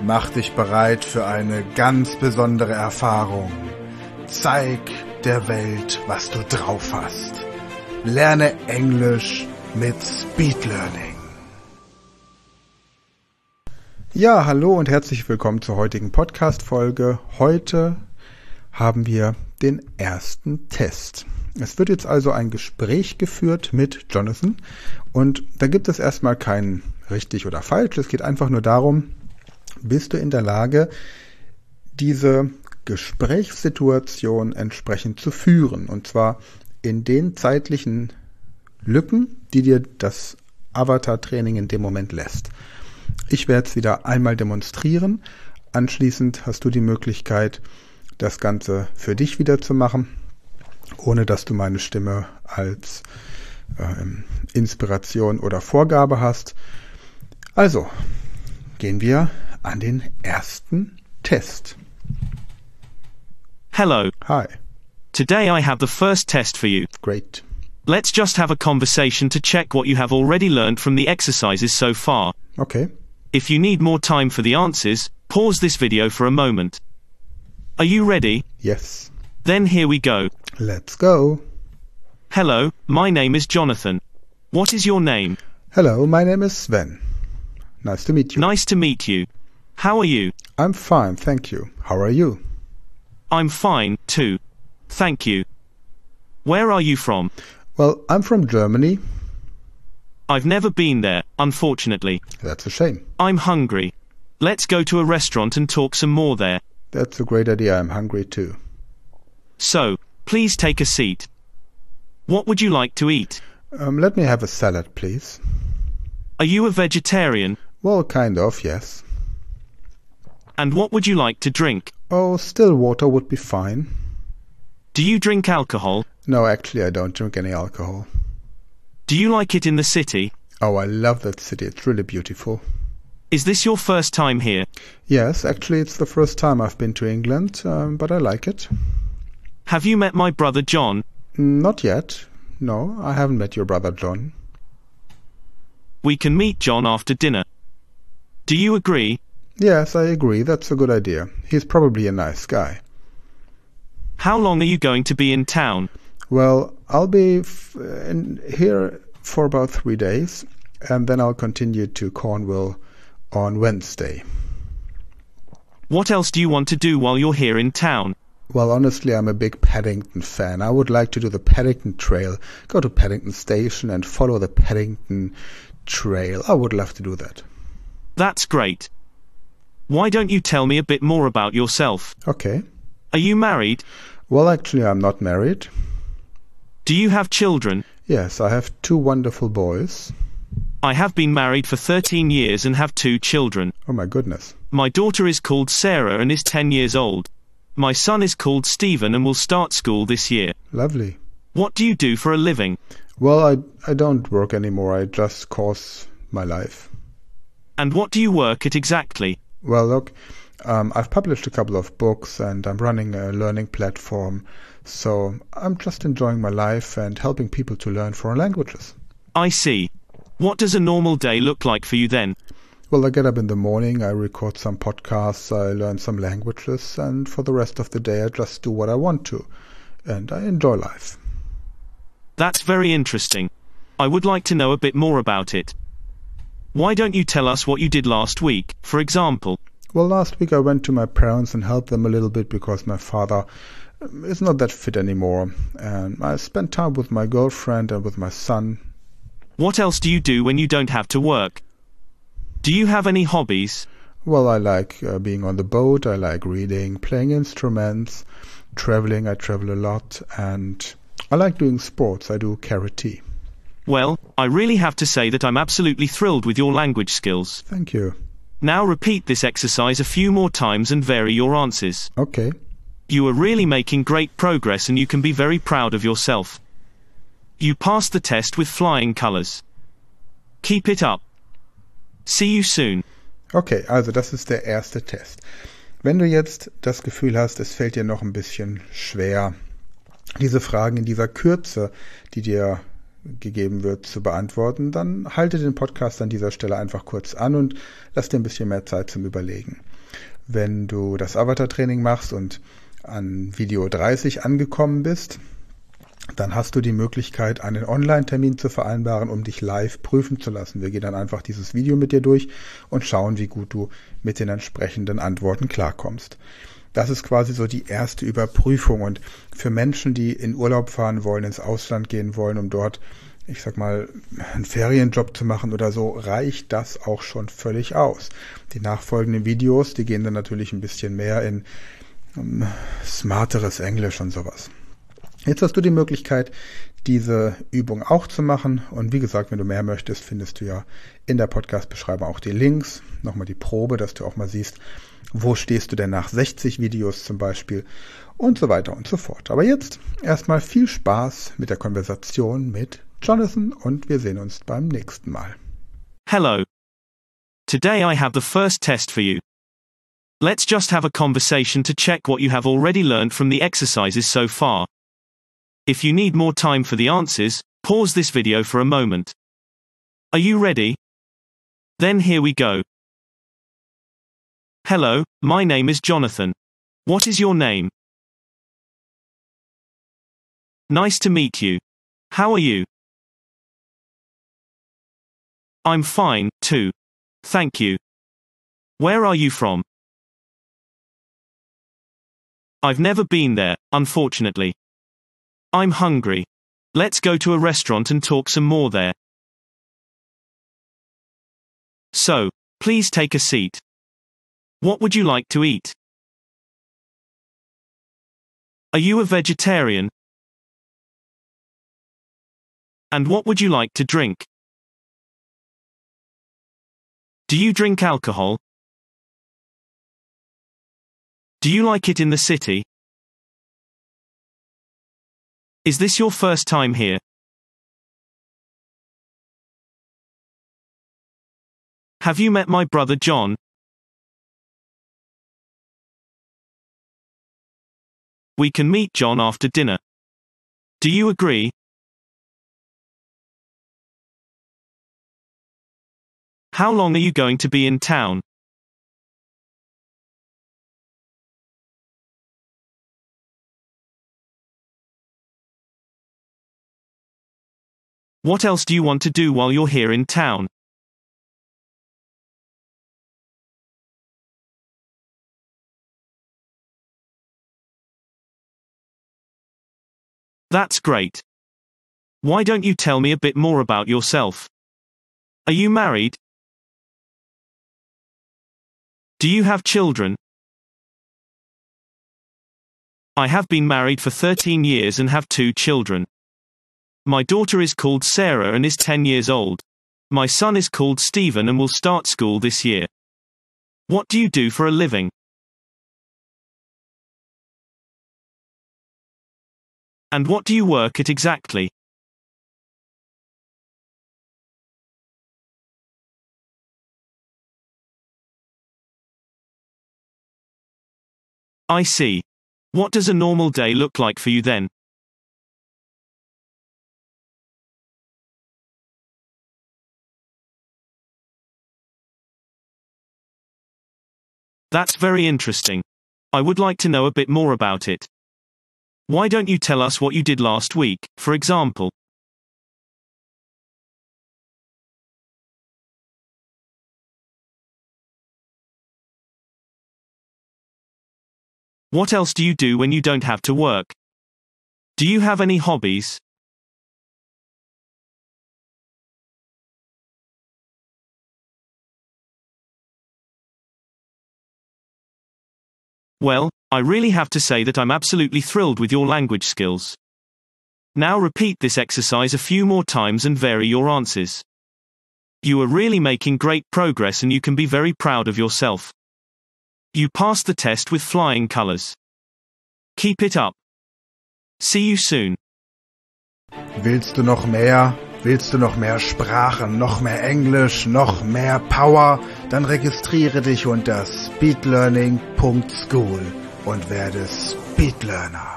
Mach dich bereit für eine ganz besondere Erfahrung. Zeig der Welt, was du drauf hast. Lerne Englisch mit Speed Learning. Ja, hallo und herzlich willkommen zur heutigen Podcast-Folge. Heute haben wir den ersten Test. Es wird jetzt also ein Gespräch geführt mit Jonathan und da gibt es erstmal kein richtig oder falsch. Es geht einfach nur darum, bist du in der Lage, diese Gesprächssituation entsprechend zu führen, und zwar in den zeitlichen Lücken, die dir das Avatar-Training in dem Moment lässt. Ich werde es wieder einmal demonstrieren. Anschließend hast du die Möglichkeit, das Ganze für dich wieder zu machen, ohne dass du meine Stimme als Inspiration oder Vorgabe hast. Also, gehen wir an den ersten Test. Hello. Hi. Today I have the first test for you. Great. Let's just have a conversation to check what you have already learned from the exercises so far. Okay. If you need more time for the answers, pause this video for a moment. Are you ready? Yes. Then here we go. Let's go. Hello, my name is Jonathan. What is your name? Hello, my name is Sven. Nice to meet you. Nice to meet you. How are you? I'm fine, thank you. How are you? I'm fine, too. Thank you. Where are you from? Well, I'm from Germany. I've never been there, unfortunately. That's a shame. I'm hungry. Let's go to a restaurant and talk some more there. That's a great idea. I'm hungry too. So, please take a seat. What would you like to eat? Let me have a salad, please. Are you a vegetarian? Well, kind of, yes. And what would you like to drink? Oh, still water would be fine. Do you drink alcohol? No, actually, I don't drink any alcohol. Do you like it in the city? Oh, I love that city. It's really beautiful. Is this your first time here? Yes, actually, it's the first time I've been to England, but I like it. Have you met my brother John? Not yet. No, I haven't met your brother John. We can meet John after dinner. Do you agree? Yes, I agree. That's a good idea. He's probably a nice guy. How long are you going to be in town? Well, I'll be here for about 3 days, and then I'll continue to Cornwall on Wednesday. What else do you want to do while you're here in town? Well, honestly, I'm a big Paddington fan. I would like to do the Paddington Trail, go to Paddington Station and follow the Paddington Trail. I would love to do that. That's great. Why don't you tell me a bit more about yourself? Okay. Are you married? Well, actually, I'm not married. Do you have children? Yes, I have 2 wonderful boys. I have been married for 13 years and have 2 children. Oh my goodness. My daughter is called Sarah and is 10 years old. My son is called Stephen and will start school this year. Lovely. What do you do for a living? Well, I don't work anymore. I just course my life. And what do you work at exactly? Well, look, I've published a couple of books and I'm running a learning platform. So I'm just enjoying my life and helping people to learn foreign languages. I see. What does a normal day look like for you then? Well, I get up in the morning, I record some podcasts, I learn some languages, and for the rest of the day I just do what I want to. And I enjoy life. That's very interesting. I would like to know a bit more about it. Why don't you tell us what you did last week, for example? Well, last week I went to my parents and helped them a little bit because my father is not that fit anymore. And I spent time with my girlfriend and with my son. What else do you do when you don't have to work? Do you have any hobbies? Well, I like being on the boat, I like reading, playing instruments, traveling, I travel a lot, and I like doing sports, I do karate. Well, I really have to say that I'm absolutely thrilled with your language skills. Thank you. Now repeat this exercise a few more times and vary your answers. Okay. You are really making great progress and you can be very proud of yourself. You passed the test with flying colors. Keep it up. See you soon. Okay, also das ist der erste Test. Wenn du jetzt das Gefühl hast, es fällt dir noch ein bisschen schwer, diese Fragen in dieser Kürze, die dir gegeben wird, zu beantworten, dann halte den Podcast an dieser Stelle einfach kurz an und lass dir ein bisschen mehr Zeit zum Überlegen. Wenn du das Avatar-Training machst und an Video 30 angekommen bist, dann hast du die Möglichkeit, einen Online-Termin zu vereinbaren, um dich live prüfen zu lassen. Wir gehen dann einfach dieses Video mit dir durch und schauen, wie gut du mit den entsprechenden Antworten klarkommst. Das ist quasi so die erste Überprüfung, und für Menschen, die in Urlaub fahren wollen, ins Ausland gehen wollen, um dort, ich sag mal, einen Ferienjob zu machen oder so, reicht das auch schon völlig aus. Die nachfolgenden Videos, die gehen dann natürlich ein bisschen mehr in smarteres Englisch und sowas. Jetzt hast du die Möglichkeit, diese Übung auch zu machen, und wie gesagt, wenn du mehr möchtest, findest du ja in der Podcast-Beschreibung auch die Links, nochmal die Probe, dass du auch mal siehst, wo stehst du denn nach 60 Videos zum Beispiel und so weiter und so fort. Aber jetzt erstmal viel Spaß mit der Konversation mit Jonathan, und wir sehen uns beim nächsten Mal. Hello. Today I have the first test for you. Let's just have a conversation to check what you have already learned from the exercises so far. If you need more time for the answers, pause this video for a moment. Are you ready? Then here we go. Hello, my name is Jonathan. What is your name? Nice to meet you. How are you? I'm fine, too. Thank you. Where are you from? I've never been there, unfortunately. I'm hungry. Let's go to a restaurant and talk some more there. So, please take a seat. What would you like to eat? Are you a vegetarian? And what would you like to drink? Do you drink alcohol? Do you like it in the city? Is this your first time here? Have you met my brother John? We can meet John after dinner. Do you agree? How long are you going to be in town? What else do you want to do while you're here in town? That's great. Why don't you tell me a bit more about yourself? Are you married? Do you have children? I have been married for 13 years and have 2 children. My daughter is called Sarah and is 10 years old. My son is called Stephen and will start school this year. What do you do for a living? And what do you work at exactly? I see. What does a normal day look like for you then? That's very interesting. I would like to know a bit more about it. Why don't you tell us what you did last week, for example? What else do you do when you don't have to work? Do you have any hobbies? Well, I really have to say that I'm absolutely thrilled with your language skills. Now repeat this exercise a few more times and vary your answers. You are really making great progress and you can be very proud of yourself. You passed the test with flying colors. Keep it up. See you soon. Willst du noch mehr? Willst du noch mehr Sprachen, noch mehr Englisch, noch mehr Power? Dann registriere dich unter speedlearning.school und werde Speedlearner.